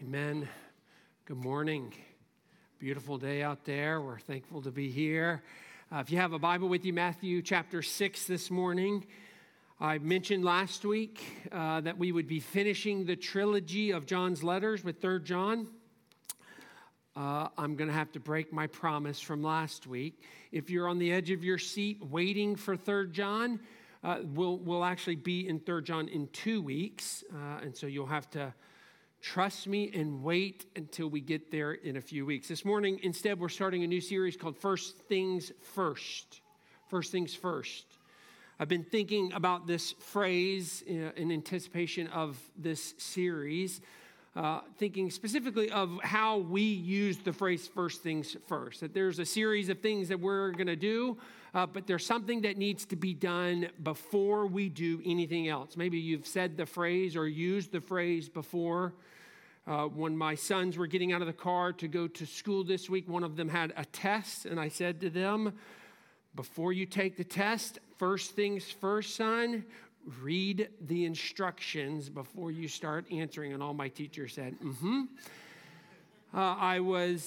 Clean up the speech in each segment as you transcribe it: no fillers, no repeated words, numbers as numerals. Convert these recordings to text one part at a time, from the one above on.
Amen. Good morning. Beautiful day out there. We're thankful to be here. If you have a Bible with you, Matthew chapter 6 this morning. I mentioned last week that we would be finishing the trilogy of John's letters with 3 John. I'm going to have to break my promise from last week. If you're on the edge of your seat waiting for 3 John, we'll actually be in 3 John in 2 weeks. And so you'll have to trust me and wait until we get there in a few weeks. This morning, instead, we're starting a new series called First Things First. First Things First. I've been thinking about this phrase in anticipation of this series, thinking specifically of how we use the phrase first things first. That there's a series of things that we're going to do, but there's something that needs to be done before we do anything else. Maybe you've said the phrase or used the phrase before. When my sons were getting out of the car to go to school this week, one of them had a test, and I said to them, before you take the test, first things first, son, read the instructions before you start answering. And all my teachers said, I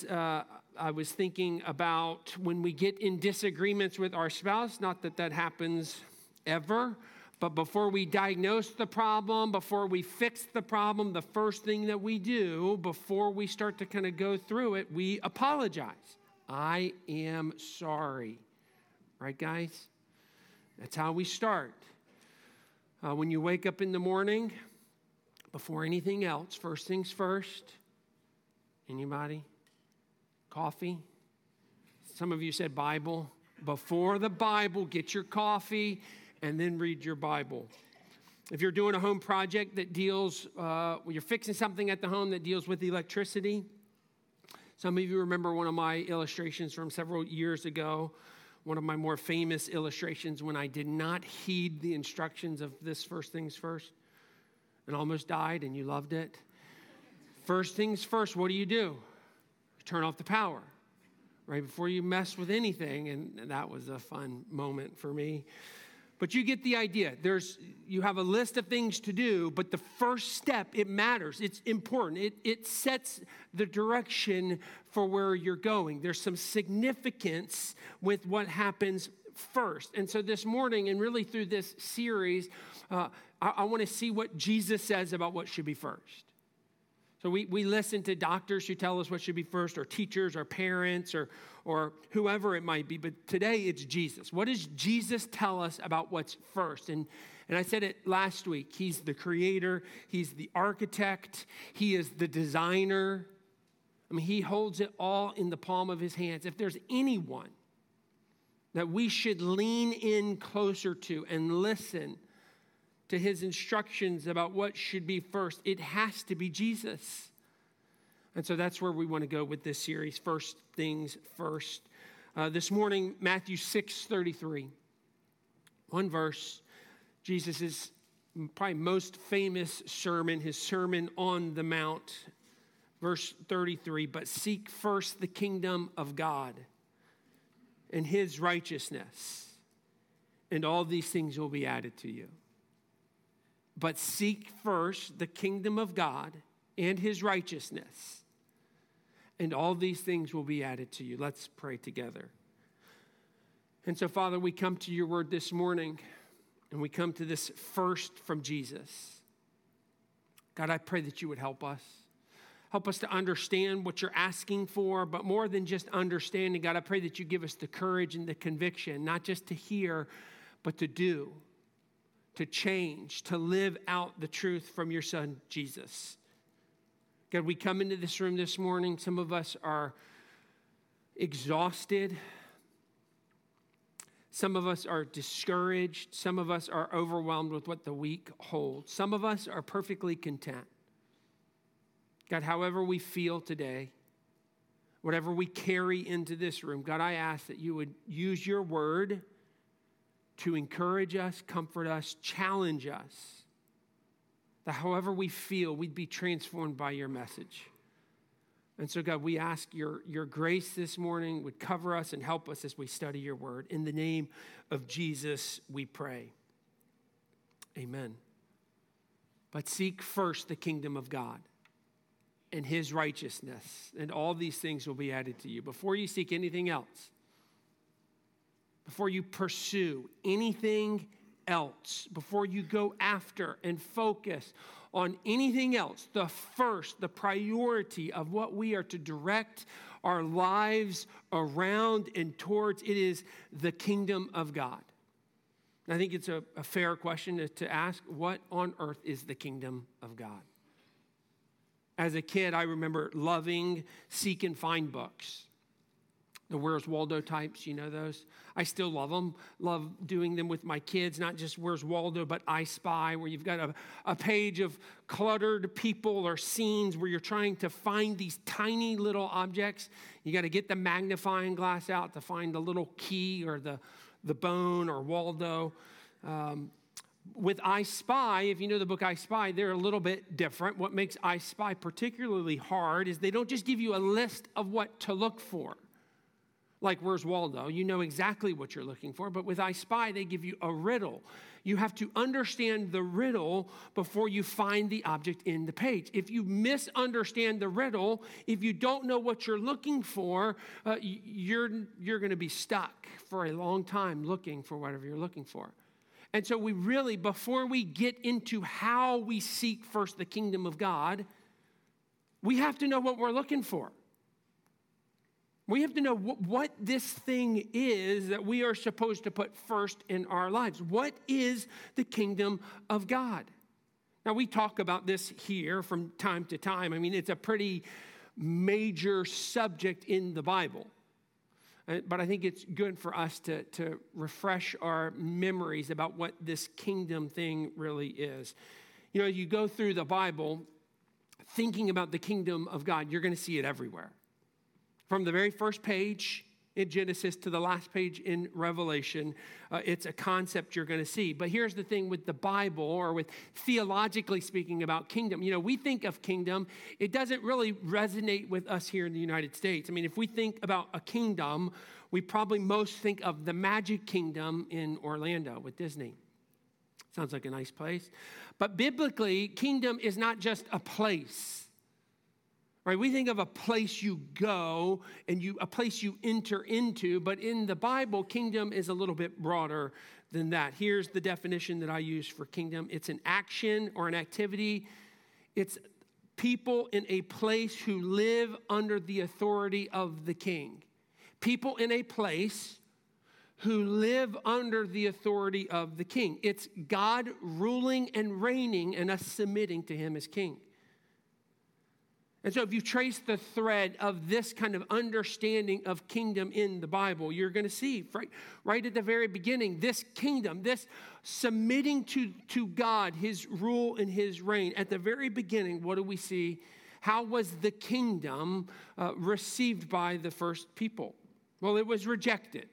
was thinking about when we get in disagreements with our spouse, not that that happens ever, but before we diagnose the problem, before we fix the problem, the first thing that we do before we start to kind of go through it, we apologize. I am sorry. Right, guys? That's how we start. When you wake up in the morning, before anything else, first things first. Anybody? Coffee? Some of you said Bible. Before the Bible, get your coffee and then read your Bible. If you're doing a home project that deals, you're fixing something at the home that deals with electricity. Some of you remember one of my illustrations from several years ago. One of my more famous illustrations when I did not heed the instructions of this first things first and almost died, and you loved it. First things first, what do? You turn off the power right before you mess with anything, and that was a fun moment for me. But you get the idea. You have a list of things to do, but the first step, it matters. It's important. It sets the direction for where you're going. There's some significance with what happens first. And so this morning, and really through this series, I want to see what Jesus says about what should be first. So we listen to doctors who tell us what should be first, or teachers, or parents, or whoever it might be. But today it's Jesus. What does Jesus tell us about what's first? And I said it last week. He's the creator. He's the architect. He is the designer. I mean, he holds it all in the palm of his hands. If there's anyone that we should lean in closer to and listen to his instructions about what should be first, it has to be Jesus. And so that's where we want to go with this series, First Things First. This morning, Matthew 6:33. One verse, Jesus' probably most famous sermon, his Sermon on the Mount, verse 33, but seek first the kingdom of God and his righteousness, and all these things will be added to you. But seek first the kingdom of God and his righteousness, and all these things will be added to you. Let's pray together. And so, Father, we come to your word this morning, and we come to this first from Jesus. God, I pray that you would help us. Help us to understand what you're asking for, but more than just understanding, God, I pray that you give us the courage and the conviction, not just to hear, but to do, to change, to live out the truth from your son, Jesus. God, we come into this room this morning. Some of us are exhausted. Some of us are discouraged. Some of us are overwhelmed with what the week holds. Some of us are perfectly content. God, however we feel today, whatever we carry into this room, God, I ask that you would use your word to encourage us, comfort us, challenge us, that however we feel, we'd be transformed by your message. And so, God, we ask your grace this morning would cover us and help us as we study your word. In the name of Jesus, we pray. Amen. But seek first the kingdom of God and his righteousness, and all these things will be added to you. Before you seek anything else, before you pursue anything else, before you go after and focus on anything else, the priority of what we are to direct our lives around and towards, it is the kingdom of God. And I think it's a fair question to ask, what on earth is the kingdom of God? As a kid, I remember loving seek and find books. The Where's Waldo types, you know those? I still love them. Love doing them with my kids, not just Where's Waldo, but I Spy, where you've got a page of cluttered people or scenes where you're trying to find these tiny little objects. You got to get the magnifying glass out to find the little key or the bone or Waldo. With I Spy, if you know the book I Spy, they're a little bit different. What makes I Spy particularly hard is they don't just give you a list of what to look for. Like Where's Waldo? You know exactly what you're looking for. But with I Spy, they give you a riddle. You have to understand the riddle before you find the object in the page. If you misunderstand the riddle, if you don't know what you're looking for, you're going to be stuck for a long time looking for whatever you're looking for. And so we really, before we get into how we seek first the kingdom of God, we have to know what we're looking for. We have to know what this thing is that we are supposed to put first in our lives. What is the kingdom of God? Now, we talk about this here from time to time. I mean, it's a pretty major subject in the Bible. But I think it's good for us to refresh our memories about what this kingdom thing really is. You know, you go through the Bible thinking about the kingdom of God, you're going to see it everywhere. From the very first page in Genesis to the last page in Revelation, it's a concept you're going to see. But here's the thing with the Bible, or with theologically speaking about kingdom. You know, we think of kingdom, it doesn't really resonate with us here in the United States. I mean, if we think about a kingdom, we probably most think of the Magic Kingdom in Orlando with Disney. Sounds like a nice place. But biblically, kingdom is not just a place. Right, we think of a place you go and a place you enter into, but in the Bible, kingdom is a little bit broader than that. Here's the definition that I use for kingdom. It's an action or an activity. It's people in a place who live under the authority of the king. People in a place who live under the authority of the king. It's God ruling and reigning and us submitting to him as king. And so if you trace the thread of this kind of understanding of kingdom in the Bible, you're going to see right at the very beginning, this kingdom, this submitting to God, his rule and his reign. At the very beginning, what do we see? How was the kingdom received by the first people? Well, it was rejected.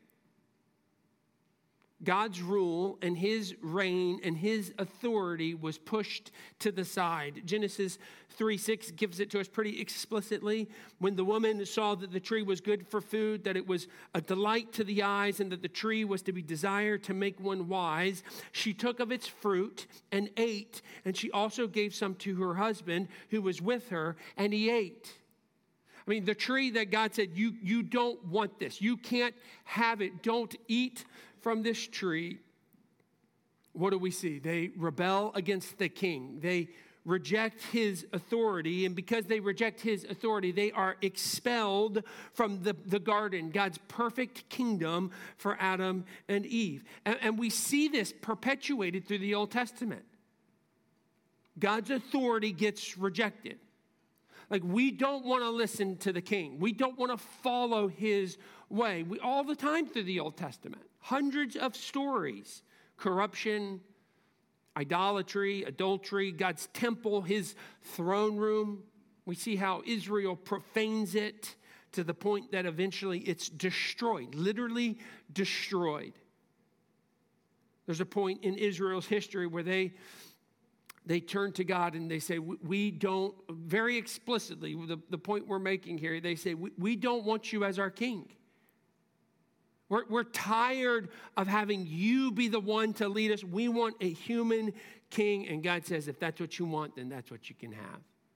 God's rule and his reign and his authority was pushed to the side. Genesis 3:6 gives it to us pretty explicitly. When the woman saw that the tree was good for food, that it was a delight to the eyes, and that the tree was to be desired to make one wise, she took of its fruit and ate, and she also gave some to her husband who was with her, and he ate. I mean, the tree that God said, you don't want this. You can't have it. Don't eat from this tree. What do we see? They rebel against the king. They reject his authority. And because they reject his authority, they are expelled from the garden, God's perfect kingdom for Adam and Eve. And we see this perpetuated through the Old Testament. God's authority gets rejected. Like, we don't want to listen to the king. We don't want to follow his way. All the time through the Old Testament, hundreds of stories, corruption, idolatry, adultery, God's temple, his throne room. We see how Israel profanes it to the point that eventually it's destroyed, literally destroyed. There's a point in Israel's history where they turn to God and they say, we don't, very explicitly, the point we're making here, they say, we don't want you as our king. We're tired of having you be the one to lead us. We want a human king. And God says, if that's what you want, then that's what you can have.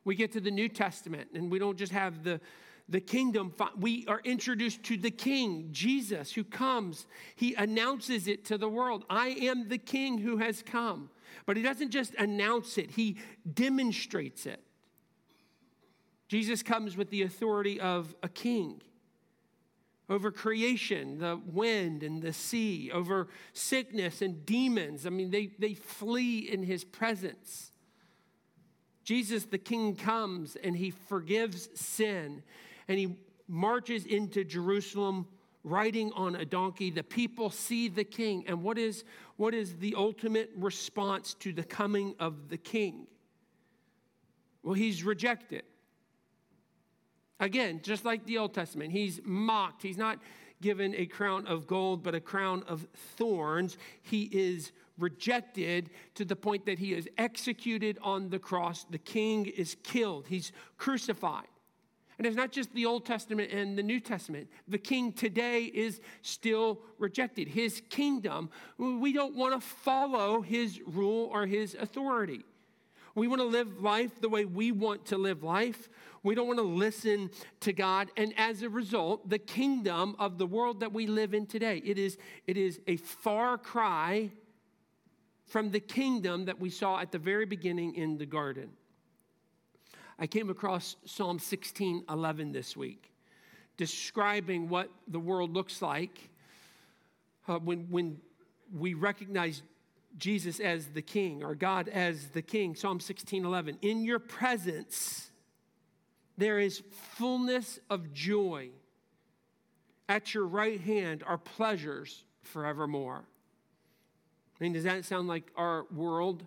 We get to the New Testament, and we don't just have the kingdom. We are introduced to the king, Jesus, who comes. He announces it to the world. I am the king who has come. But he doesn't just announce it. He demonstrates it. Jesus comes with the authority of a king over creation, the wind and the sea, over sickness and demons. I mean, they flee in his presence. Jesus, the king, comes and he forgives sin, and he marches into Jerusalem riding on a donkey. The people see the king. And what is the ultimate response to the coming of the king? Well, he's rejected. Again, just like the Old Testament, he's mocked. He's not given a crown of gold, but a crown of thorns. He is rejected to the point that he is executed on the cross. The king is killed. He's crucified. And it's not just the Old Testament and the New Testament. The king today is still rejected. His kingdom, we don't want to follow his rule or his authority. We want to live life the way we want to live life. We don't want to listen to God. And as a result, the kingdom of the world that we live in today, it is a far cry from the kingdom that we saw at the very beginning in the garden. I came across Psalm 16:11 this week, describing what the world looks like when we recognize Jesus as the king, or God as the king. Psalm 16:11. In your presence, there is fullness of joy. At your right hand are pleasures forevermore. I mean, does that sound like our world?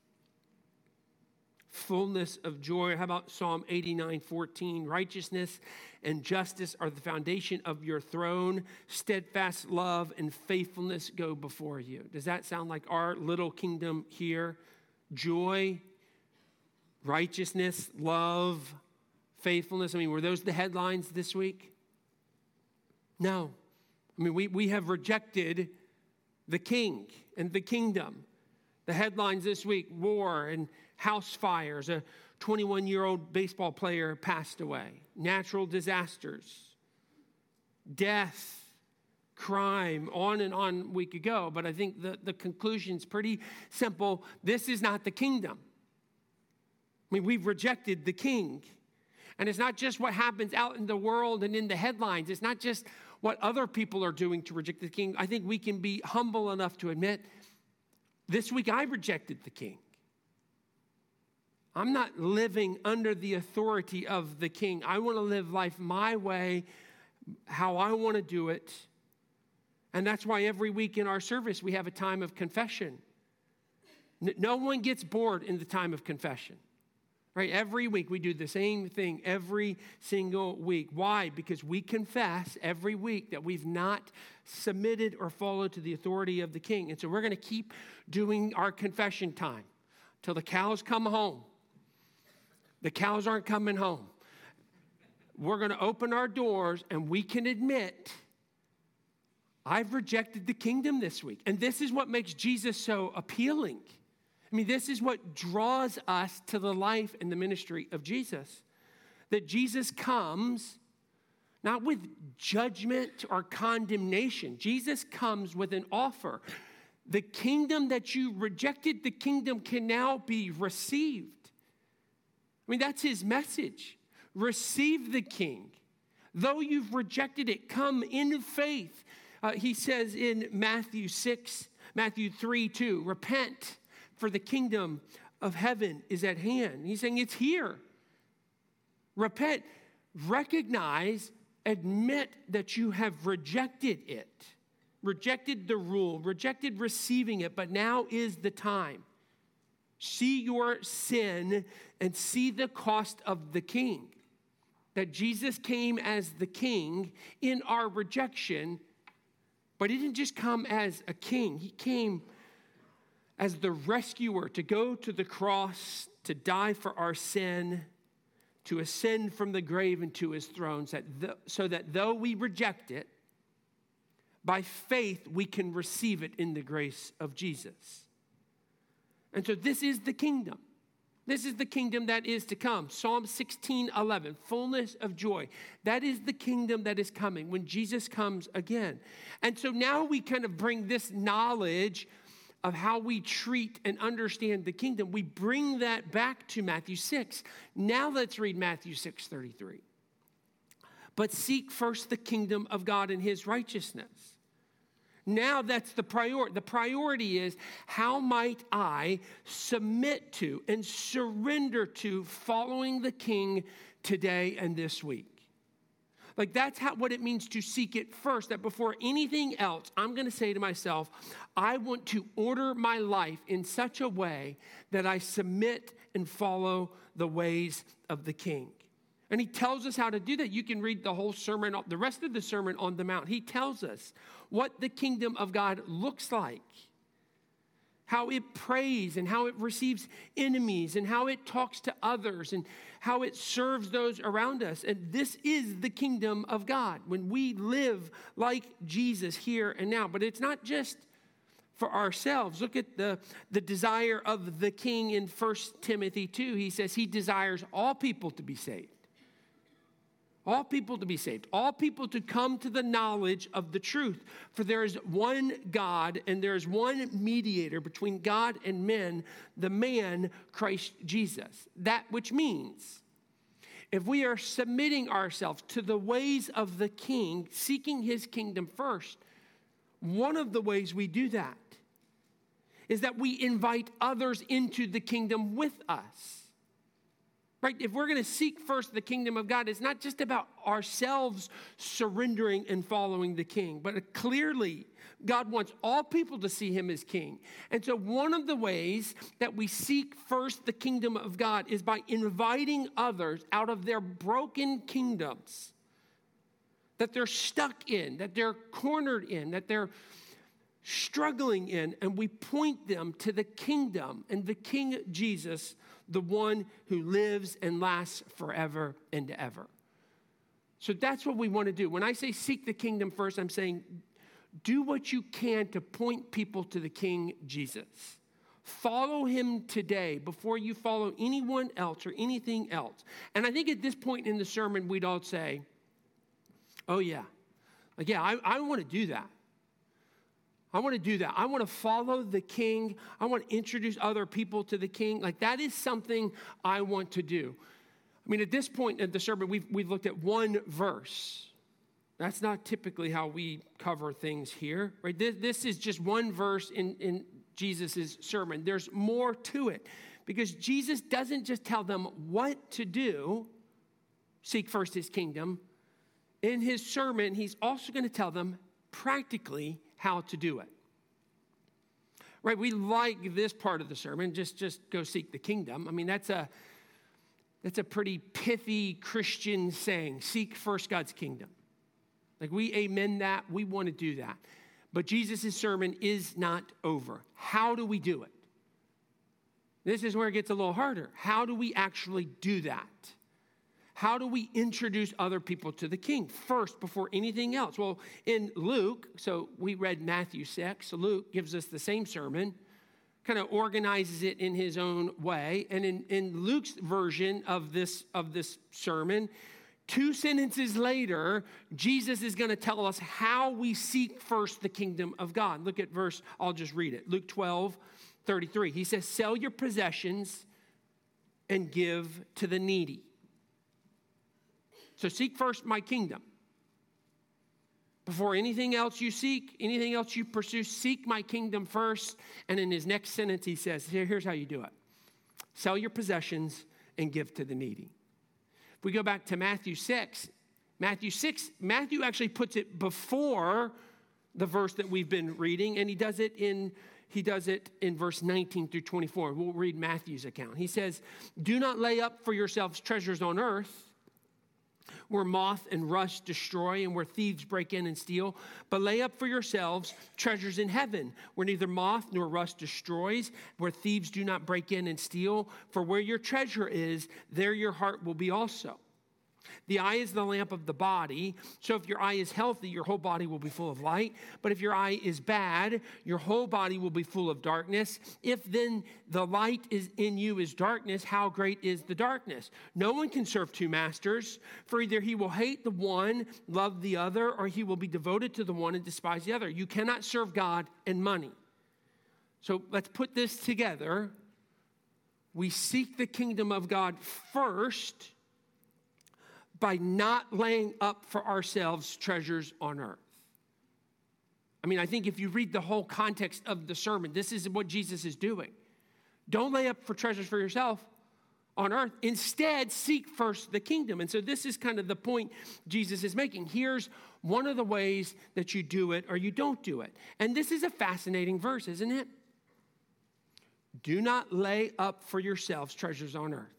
Fullness of joy. How about Psalm 89:14? Righteousness and justice are the foundation of your throne. Steadfast love and faithfulness go before you. Does that sound like our little kingdom here? Joy, righteousness, love, faithfulness. I mean, were those the headlines this week? No. I mean, we have rejected the king and the kingdom. The headlines this week: war and house fires. A 21-year-old baseball player passed away. Natural disasters, death, crime, on and on we could go. But I think the conclusion's pretty simple. This is not the kingdom. I mean, we've rejected the king. And it's not just what happens out in the world and in the headlines. It's not just what other people are doing to reject the king. I think we can be humble enough to admit, this week I rejected the king. I'm not living under the authority of the king. I want to live life my way, how I want to do it. And that's why every week in our service we have a time of confession. No one gets bored in the time of confession. Right? Every week we do the same thing every single week. Why? Because we confess every week that we've not submitted or followed to the authority of the king. And so we're going to keep doing our confession time till the cows come home. The cows aren't coming home. We're going to open our doors and we can admit, I've rejected the kingdom this week. And this is what makes Jesus so appealing. I mean, this is what draws us to the life and the ministry of Jesus. That Jesus comes not with judgment or condemnation. Jesus comes with an offer. The kingdom that you rejected, the kingdom can now be received. I mean, that's his message. Receive the king. Though you've rejected it, come in faith. He says in Matthew 3:2, repent, for the kingdom of heaven is at hand. He's saying it's here. Repent, recognize, admit that you have rejected it, rejected the rule, rejected receiving it, but now is the time. See your sin and see the cost of the king. That Jesus came as the king in our rejection, but he didn't just come as a king. He came as the rescuer to go to the cross, to die for our sin, to ascend from the grave into his throne, so that though we reject it, by faith we can receive it in the grace of Jesus. And so this is the kingdom. This is the kingdom that is to come. Psalm 16:11, fullness of joy. That is the kingdom that is coming when Jesus comes again. And so now we kind of bring this knowledge of how we treat and understand the kingdom. We bring that back to Matthew 6. Now let's read Matthew 6:33. But seek first the kingdom of God and his righteousness. Now that's the priority. The priority is, how might I submit to and surrender to following the King today and this week? Like, that's what it means to seek it first, that before anything else, I'm going to say to myself, I want to order my life in such a way that I submit and follow the ways of the King. And he tells us how to do that. You can read the whole sermon, the rest of the Sermon on the Mount. He tells us what the kingdom of God looks like, how it prays and how it receives enemies and how it talks to others and how it serves those around us. And this is the kingdom of God when we live like Jesus here and now. But it's not just for ourselves. Look at the desire of the King in 1 Timothy 2. He says he desires all people to be saved. All people to be saved. All people to come to the knowledge of the truth. For there is one God and there is one mediator between God and men, the man, Christ Jesus. That which means, if we are submitting ourselves to the ways of the King, seeking his kingdom first, one of the ways we do that is that we invite others into the kingdom with us. Right? If we're going to seek first the kingdom of God, it's not just about ourselves surrendering and following the King, but clearly God wants all people to see him as King. And so one of the ways that we seek first the kingdom of God is by inviting others out of their broken kingdoms that they're stuck in, that they're cornered in, that they're struggling in, and we point them to the kingdom and the King Jesus, the one who lives and lasts forever and ever. So that's what we want to do. When I say seek the kingdom first, I'm saying do what you can to point people to the King Jesus. Follow him today before you follow anyone else or anything else. And I think at this point in the sermon, we'd all say, oh yeah, like, yeah, I want to do that. I want to do that. I want to follow the King. I want to introduce other people to the King. Like, that is something I want to do. I mean, at this point in the sermon, we've looked at one verse. That's not typically how we cover things here, right? This is just one verse in Jesus' sermon. There's more to it because Jesus doesn't just tell them what to do, seek first his kingdom. In his sermon, he's also going to tell them practically how to do it. Right? We like this part of the sermon, just go seek the kingdom. I mean, that's a pretty pithy Christian saying, seek first God's kingdom. Like, we amen that, we want to do that. But Jesus' sermon is not over. How do we do it? This is where it gets a little harder. How do we actually do that? How do we introduce other people to the King first before anything else? Well, in Luke, so we read Matthew 6. So Luke gives us the same sermon, kind of organizes it in his own way. And in Luke's version of this sermon, 2 sentences later, Jesus is going to tell us how we seek first the kingdom of God. Look at verse, I'll just read it. Luke 12:33. He says, sell your possessions and give to the needy. So seek first my kingdom. Before anything else you seek, anything else you pursue, seek my kingdom first. And in his next sentence, he says, here's how you do it. Sell your possessions and give to the needy. If we go back to Matthew 6, Matthew actually puts it before the verse that we've been reading, and he does it in verse 19 through 24. We'll read Matthew's account. He says, do not lay up for yourselves treasures on earth, where moth and rust destroy and where thieves break in and steal, but lay up for yourselves treasures in heaven, where neither moth nor rust destroys, where thieves do not break in and steal. For where your treasure is, there your heart will be also. The eye is the lamp of the body. So if your eye is healthy, your whole body will be full of light. But if your eye is bad, your whole body will be full of darkness. If then the light is in you is darkness, how great is the darkness? No one can serve two masters, for either he will hate the one, love the other, or he will be devoted to the one and despise the other. You cannot serve God and money. So let's put this together. We seek the kingdom of God first by not laying up for ourselves treasures on earth. I mean, I think if you read the whole context of the sermon, this is what Jesus is doing. Don't lay up for treasures for yourself on earth. Instead, seek first the kingdom. And so this is kind of the point Jesus is making. Here's one of the ways that you do it or you don't do it. And this is a fascinating verse, isn't it? Do not lay up for yourselves treasures on earth.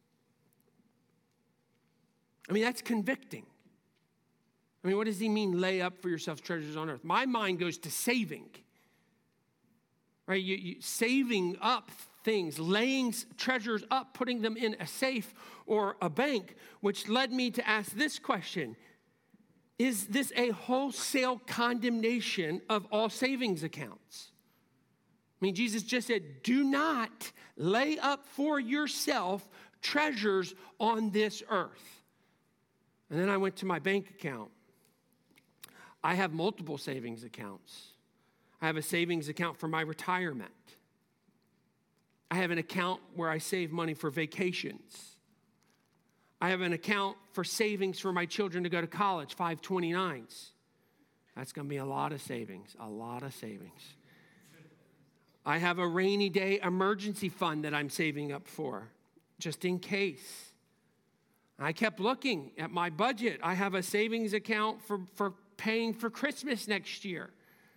I mean, that's convicting. I mean, what does he mean, lay up for yourselves treasures on earth? My mind goes to saving, right? You saving up things, laying treasures up, putting them in a safe or a bank, which led me to ask this question. Is this a wholesale condemnation of all savings accounts? I mean, Jesus just said, do not lay up for yourself treasures on this earth. And then I went to my bank account. I have multiple savings accounts. I have a savings account for my retirement. I have an account where I save money for vacations. I have an account for savings for my children to go to college, 529s. That's going to be a lot of savings, a lot of savings. I have a rainy day emergency fund that I'm saving up for, just in case. I kept looking at my budget. I have a savings account for paying for Christmas next year.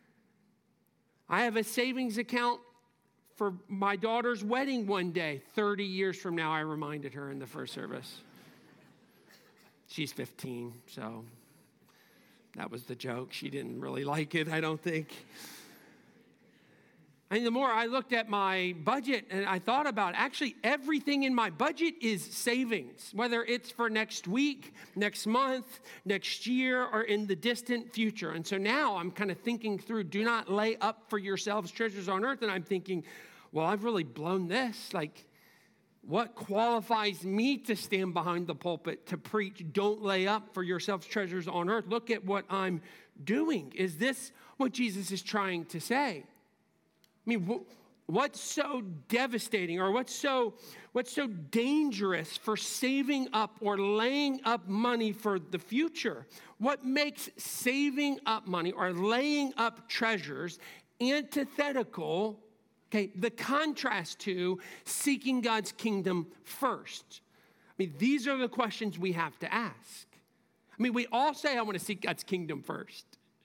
I have a savings account for my daughter's wedding one day, 30 years from now, I reminded her in the first service. She's 15, so that was the joke. She didn't really like it, I don't think. And the more I looked at my budget and I thought about actually everything in my budget is savings, whether it's for next week, next month, next year, or in the distant future. And so now I'm kind of thinking through, do not lay up for yourselves treasures on earth. And I'm thinking, well, I've really blown this. Like, what qualifies me to stand behind the pulpit to preach, don't lay up for yourselves treasures on earth? Look at what I'm doing. Is this what Jesus is trying to say? I mean, what's so devastating or what's so dangerous for saving up or laying up money for the future? What makes saving up money or laying up treasures antithetical, okay, the contrast to seeking God's kingdom first? I mean, these are the questions we have to ask. I mean, we all say, I want to seek God's kingdom first.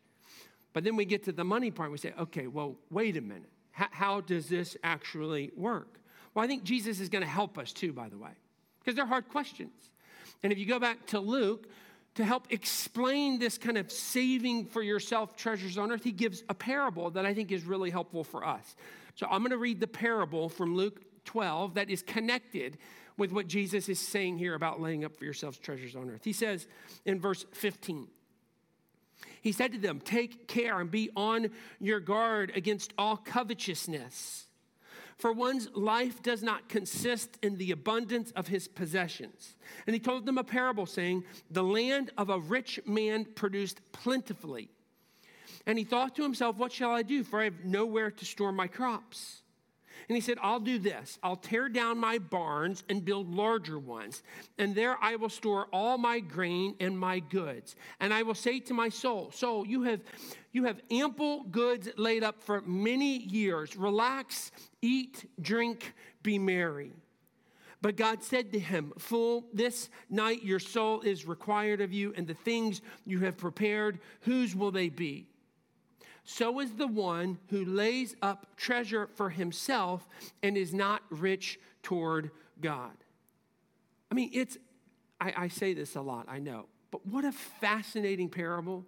But then we get to the money part and we say, okay, well, wait a minute. How does this actually work? Well, I think Jesus is going to help us too, by the way, because they're hard questions. And if you go back to Luke, to help explain this kind of saving for yourself treasures on earth, he gives a parable that I think is really helpful for us. So I'm going to read the parable from Luke 12 that is connected with what Jesus is saying here about laying up for yourselves treasures on earth. He says in verse 15, he said to them, take care and be on your guard against all covetousness. For one's life does not consist in the abundance of his possessions. And he told them a parable saying, the land of a rich man produced plentifully. And he thought to himself, what shall I do? For I have nowhere to store my crops. And he said, I'll do this. I'll tear down my barns and build larger ones. And there I will store all my grain and my goods. And I will say to my soul, soul, you have ample goods laid up for many years. Relax, eat, drink, be merry. But God said to him, fool, this night your soul is required of you, and the things you have prepared, whose will they be? So is the one who lays up treasure for himself and is not rich toward God. I mean, I say this a lot, I know, but what a fascinating parable.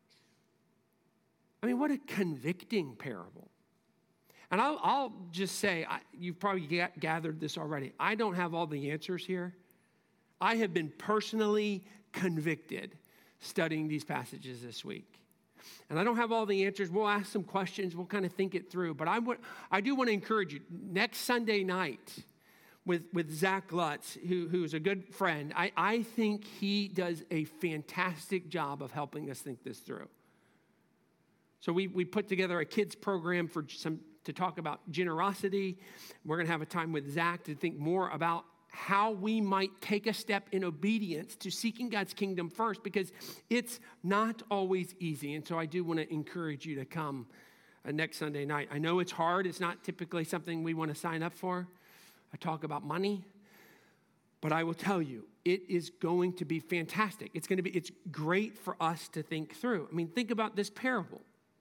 I mean, what a convicting parable. And I'll just say, you've probably gathered this already. I don't have all the answers here. I have been personally convicted studying these passages this week. And I don't have all the answers. We'll ask some questions. We'll kind of think it through. But I do want to encourage you. Next Sunday night with Zach Lutz, who's a good friend, I think he does a fantastic job of helping us think this through. So we put together a kids program to talk about generosity. We're going to have a time with Zach to think more about how we might take a step in obedience to seeking God's kingdom first, because it's not always easy. And so I do want to encourage you to come next Sunday night. I know it's hard. It's not typically something we want to sign up for. I talk about money, but I will tell you, it is going to be fantastic. It's great for us to think through. I mean, think about this parable.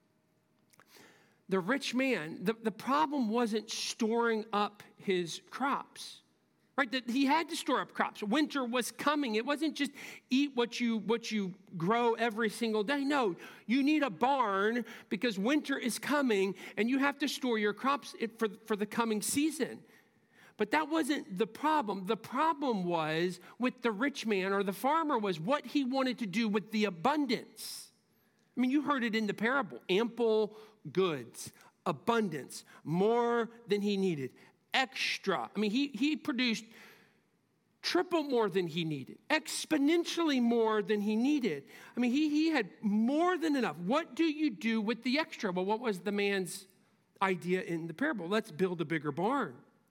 The rich man, the problem wasn't storing up his crops. Right, that he had to store up crops. Winter was coming. It wasn't just eat what you grow every single day. No, you need a barn because winter is coming and you have to store your crops for the coming season. But that wasn't the problem. The problem was with the rich man or the farmer was what he wanted to do with the abundance. I mean, you heard it in the parable. Ample goods, abundance, more than he needed. Extra. I mean, he produced triple more than he needed, exponentially more than he needed. I mean, he had more than enough. What do you do with the extra? Well, what was the man's idea in the parable? Let's build a bigger barn.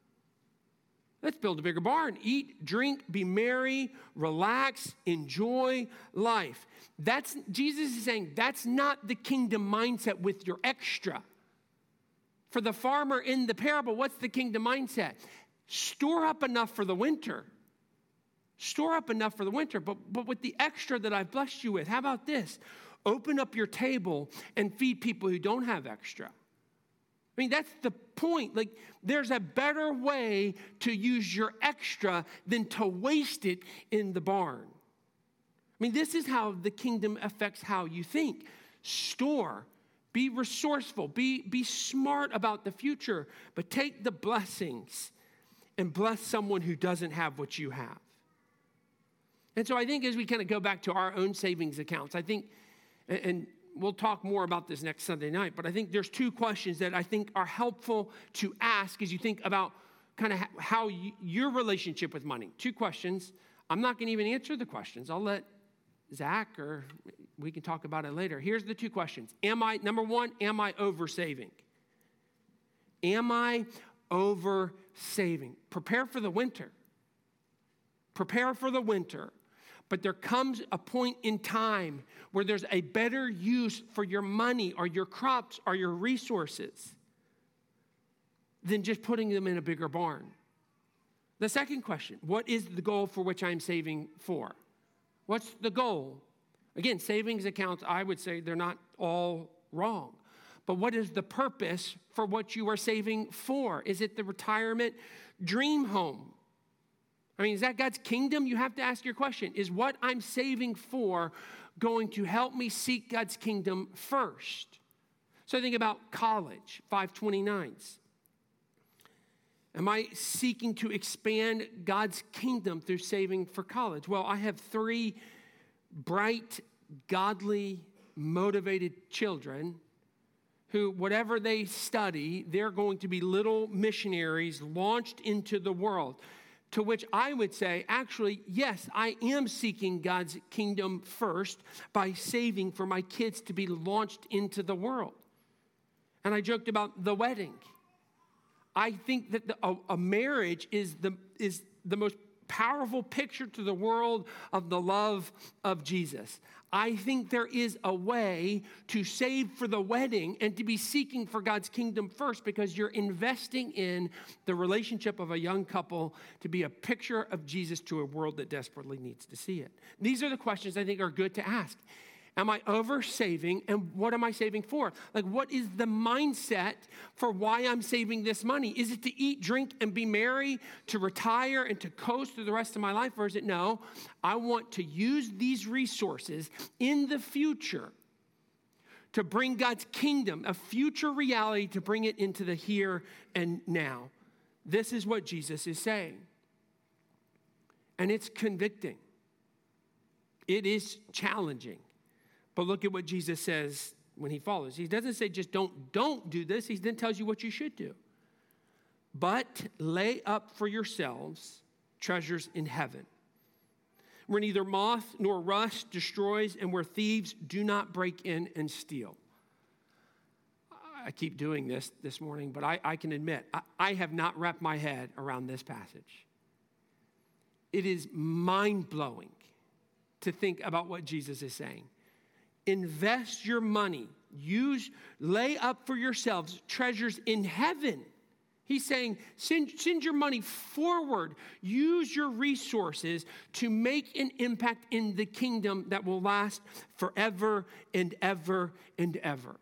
Let's build a bigger barn. Eat, drink, be merry, relax, enjoy life. Jesus is saying that's not the kingdom mindset with your extra. For the farmer in the parable, what's the kingdom mindset? Store up enough for the winter. Store up enough for the winter. But with the extra that I've blessed you with, how about this? Open up your table and feed people who don't have extra. I mean, that's the point. Like, there's a better way to use your extra than to waste it in the barn. I mean, this is how the kingdom affects how you think. Store. Be resourceful. Be smart about the future. But take the blessings and bless someone who doesn't have what you have. And so I think as we kind of go back to our own savings accounts, I think, and we'll talk more about this next Sunday night, but I think there's two questions that I think are helpful to ask as you think about kind of how your relationship with money. Two questions. I'm not going to even answer the questions. I'll let Zach, or we can talk about it later. Here's the two questions. Number one, am I over-saving? Am I over-saving? Prepare for the winter. Prepare for the winter. But there comes a point in time where there's a better use for your money or your crops or your resources than just putting them in a bigger barn. The second question, what is the goal for which I'm saving for? What's the goal? Again, savings accounts, I would say they're not all wrong. But what is the purpose for what you are saving for? Is it the retirement dream home? I mean, is that God's kingdom? You have to ask your question. Is what I'm saving for going to help me seek God's kingdom first? So think about college, 529s. Am I seeking to expand God's kingdom through saving for college? Well, I have 3 bright, godly, motivated children who, whatever they study, they're going to be little missionaries launched into the world. To which I would say, actually, yes, I am seeking God's kingdom first by saving for my kids to be launched into the world. And I joked about the wedding. I think that a marriage is the most powerful picture to the world of the love of Jesus. I think there is a way to save for the wedding and to be seeking for God's kingdom first, because you're investing in the relationship of a young couple to be a picture of Jesus to a world that desperately needs to see it. These are the questions I think are good to ask. Am I over-saving, and what am I saving for? Like, what is the mindset for why I'm saving this money? Is it to eat, drink, and be merry, to retire, and to coast through the rest of my life? Or is it, no, I want to use these resources in the future to bring God's kingdom, a future reality, to bring it into the here and now. This is what Jesus is saying. And it's convicting. It is challenging. But look at what Jesus says when he follows. He doesn't say just don't do this. He then tells you what you should do. But lay up for yourselves treasures in heaven, where neither moth nor rust destroys and where thieves do not break in and steal. I keep doing this morning, but I can admit, I have not wrapped my head around this passage. It is mind-blowing to think about what Jesus is saying. Invest your money. Lay up for yourselves treasures in heaven. He's saying, send your money forward. Use your resources to make an impact in the kingdom that will last forever and ever and ever.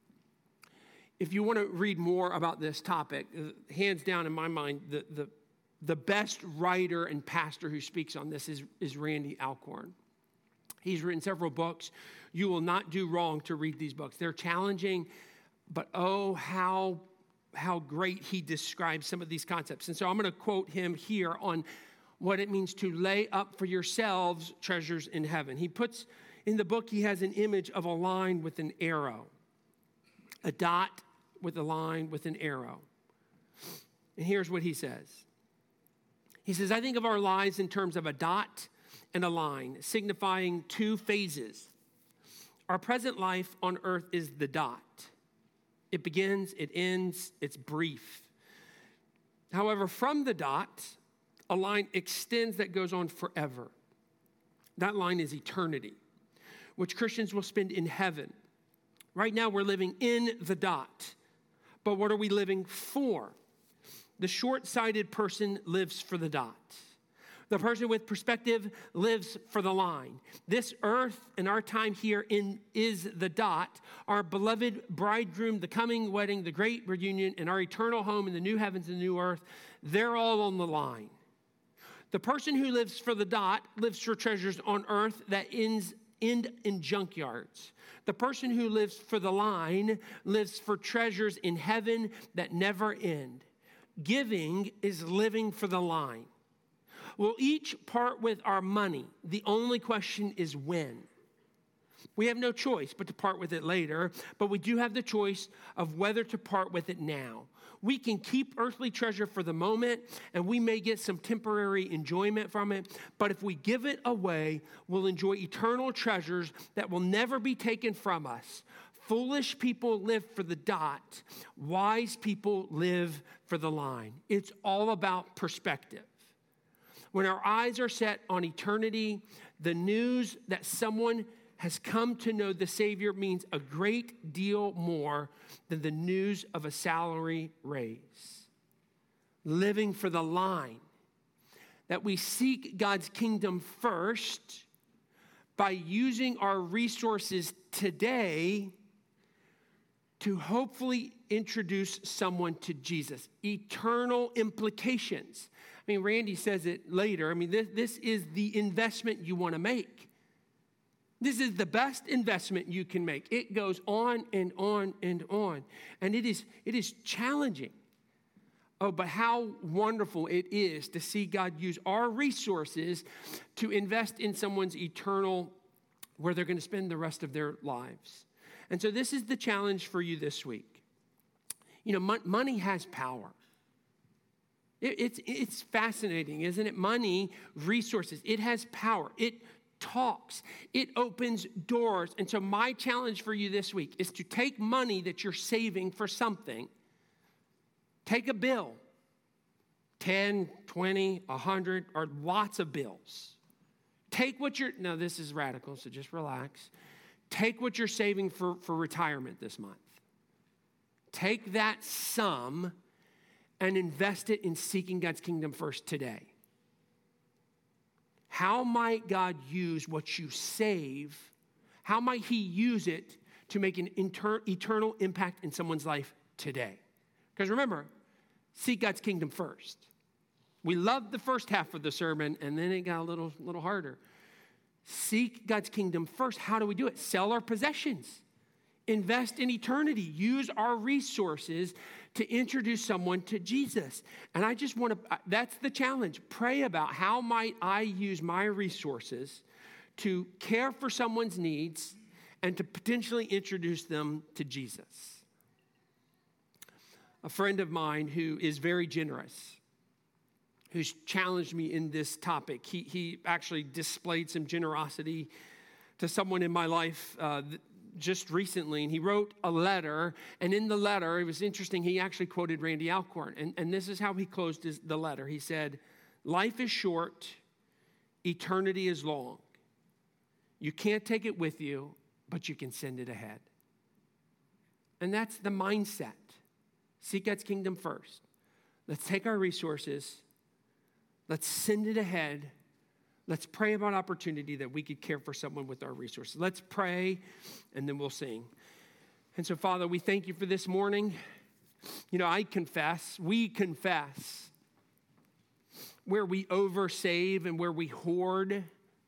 If you want to read more about this topic, hands down in my mind, the best writer and pastor who speaks on this is Randy Alcorn. He's written several books. You will not do wrong to read these books. They're challenging, but oh, how great he describes some of these concepts. And so I'm going to quote him here on what it means to lay up for yourselves treasures in heaven. He puts in the book, he has an image of a line with an arrow, a dot with a line with an arrow. And here's what he says. He says, I think of our lives in terms of a dot and a line, signifying two phases. Our present life on earth is the dot. It begins, it ends, it's brief. However, from the dot, a line extends that goes on forever. That line is eternity, which Christians will spend in heaven. Right now, we're living in the dot. But what are we living for? The short-sighted person lives for the dot. The person with perspective lives for the line. This earth and our time here is the dot. Our beloved bridegroom, the coming wedding, the great reunion, and our eternal home in the new heavens and new earth, they're all on the line. The person who lives for the dot lives for treasures on earth that end in junkyards. The person who lives for the line lives for treasures in heaven that never end. Giving is living for the line. We'll each part with our money. The only question is when. We have no choice but to part with it later, but we do have the choice of whether to part with it now. We can keep earthly treasure for the moment, and we may get some temporary enjoyment from it, but if we give it away, we'll enjoy eternal treasures that will never be taken from us. Foolish people live for the dot. Wise people live for the line. It's all about perspective. When our eyes are set on eternity, the news that someone has come to know the Savior means a great deal more than the news of a salary raise. Living for the line, that we seek God's kingdom first by using our resources today to hopefully introduce someone to Jesus. Eternal implications. I mean, Randy says it later. I mean, this is the investment you want to make. This is the best investment you can make. It goes on and on and on. And it is challenging. Oh, but how wonderful it is to see God use our resources to invest in someone's eternal, where they're going to spend the rest of their lives. And so this is the challenge for you this week. You know, money has power. It's fascinating, isn't it? Money, resources, it has power. It talks. It opens doors. And so my challenge for you this week is to take money that you're saving for something. Take a bill, 10, 20, 100, or lots of bills. Take what now this is radical, so just relax. Take what you're saving for retirement this month. Take that sum and invest it in seeking God's kingdom first today. How might God use what you save? How might he use it to make an eternal impact in someone's life today? Because remember, seek God's kingdom first. We loved the first half of the sermon, and then it got a little harder. Seek God's kingdom first. How do we do it? Sell our possessions. Invest in eternity. Use our resources to introduce someone to Jesus. And I just want to, that's the challenge. Pray about how might I use my resources to care for someone's needs and to potentially introduce them to Jesus. A friend of mine who is very generous, who's challenged me in this topic. He actually displayed some generosity to someone in my life just recently, and he wrote a letter, and in the letter, it was interesting, he actually quoted Randy Alcorn, and this is how he closed the letter. He said, "Life is short, eternity is long. You can't take it with you, but you can send it ahead." And that's the mindset. Seek God's kingdom first. Let's take our resources. Let's send it ahead. Let's pray about opportunity that we could care for someone with our resources. Let's pray, and then we'll sing. And so, Father, we thank you for this morning. You know, we confess where we oversave and where we hoard,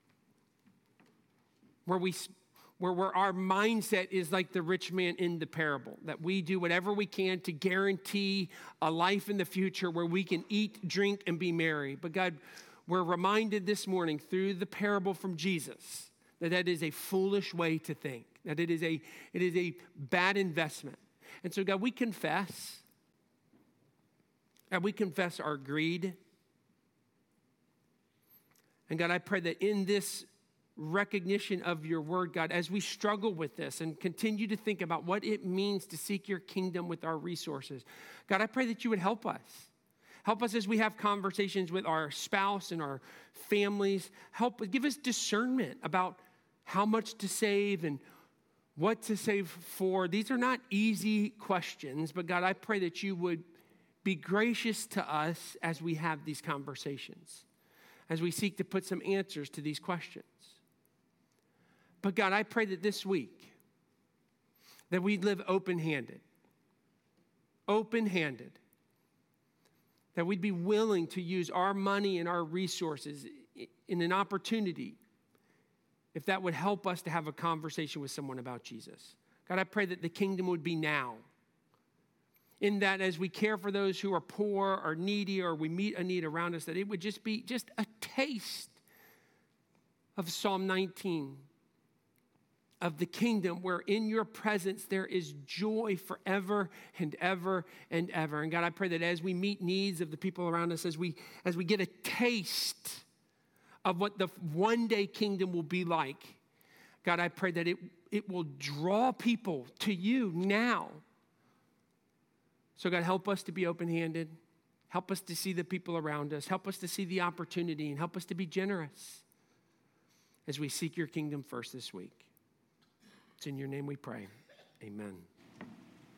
where our mindset is like the rich man in the parable, that we do whatever we can to guarantee a life in the future where we can eat, drink, and be merry. But God, we're reminded this morning through the parable from Jesus that is a foolish way to think, that it is a bad investment. And so, God, we confess our greed. And God, I pray that in this recognition of your word, God, as we struggle with this and continue to think about what it means to seek your kingdom with our resources, God, I pray that you would help us. Help us as we have conversations with our spouse and our families. Give us discernment about how much to save and what to save for. These are not easy questions, but God, I pray that you would be gracious to us as we have these conversations, as we seek to put some answers to these questions. But God, I pray that this week, that we'd live open-handed, that we'd be willing to use our money and our resources in an opportunity if that would help us to have a conversation with someone about Jesus. God, I pray that the kingdom would be now. In that as we care for those who are poor or needy or we meet a need around us, that it would just be just a taste of Psalm 19, of the kingdom where in your presence there is joy forever and ever and ever. And God, I pray that as we meet needs of the people around us, as we get a taste of what the one day kingdom will be like, God, I pray that it will draw people to you now. So God, help us to be open-handed. Help us to see the people around us. Help us to see the opportunity and help us to be generous as we seek your kingdom first this week. It's in your name we pray. Amen.